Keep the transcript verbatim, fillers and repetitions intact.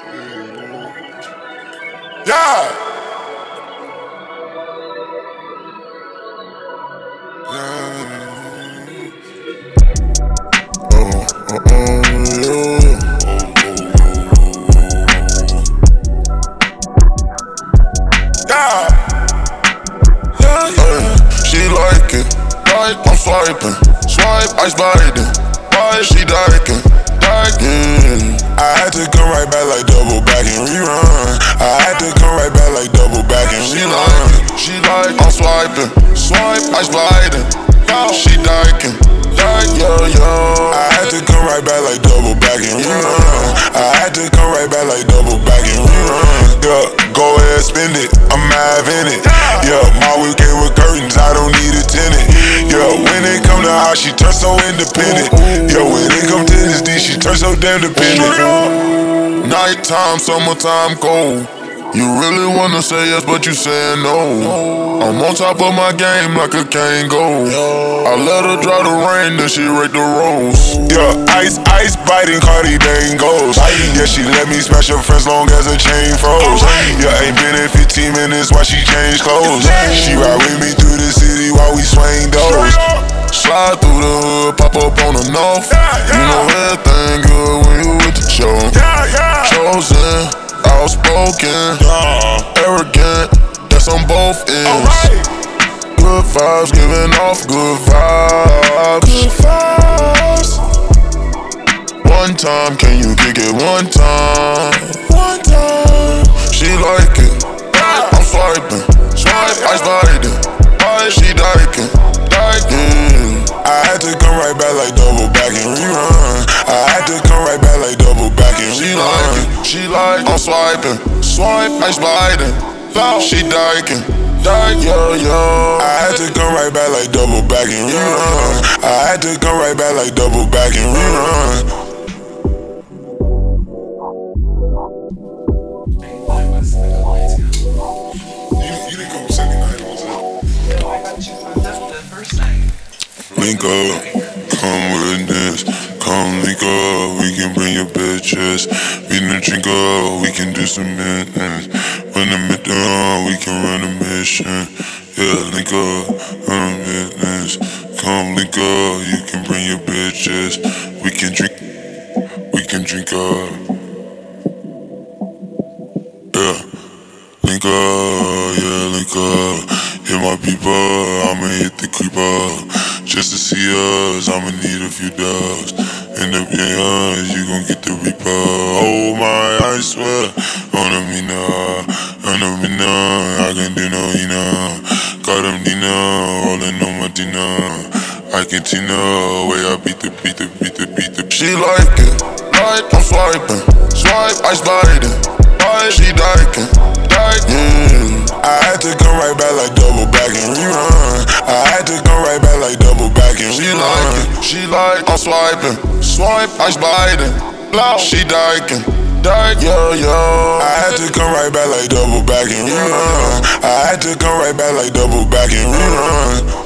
Yeah. Oh, oh, oh, yeah. Yeah. Yeah, yeah. She like it, like I'm swiping, swipe, I sliding, why she diking, diking. I had to come right back like double back and rerun. I had to come right back like double back and rerun. She like I'm swiping, swipe, I sliding, she diking, diking, yo yo. I had to come right back like double back and rerun. I had to come right back like double back and rerun. Yeah, go ahead, spend it, I'm having it. Yeah, my whip came with curtains, I don't need a tenant. Yeah, when it come to how she turn so independent. Yeah, when it come to this D, she turn so damn dependent. Nighttime, summertime, cold. You really wanna say yes, but you saying no. I'm on top of my game like a Kango. I let her draw the rain, then she rake the rose. Yeah, ice, ice, biting Cardi Dangos. Yeah, she let me smash her friends long as her chain froze. Yeah, ain't been in fifteen minutes while she changed clothes. She ride with me through the city while we swing doors. Slide through the hood, pop up on the north. You know everything good when you with the show. Chosen, outspoken, arrogant, that's on both ends. Good vibes, giving off good vibes. One time, can you kick it one time? One time. She like it, I'm swiping, swipe, I sliding, she diking, diking. I had to come right back like double back and rerun. I had to come right back like double back and rerun. She like it, she like I'm swiping, swipe, I sliding, she diking, diking, yo yo. I had to come right back like double back and rerun. I had to come right back like double back and rerun. Link up, come witness, come link up, we can bring your bitches. We can drink up, we can do some business. When the mid down, we can run a mission. Yeah, link up, run a business. Come link up, you can bring your bitches. We can drink, we can drink up. Yeah, link up, yeah, link up. Hit my people, I'ma hit the creeper. Just to see us, I'ma need a few dubs. End up getting us, you gon' get the reaper. Oh my, I swear. On a mina, on a mina, I can do no ina. Got them Dina, rolling on my Dina. I can Tina, way I beat the, beat the, beat the, beat the. She like it, like I'm swiping, swipe, I sliding, she diking, diking. I had to come right back like double back and rerun. I had to come right back like double back and rerun. She like it, she like I'm swiping, swipe, I sliding, she diking, diking, yo yo. I had to come right back like double back and rerun. I had to come right back like double back and rerun.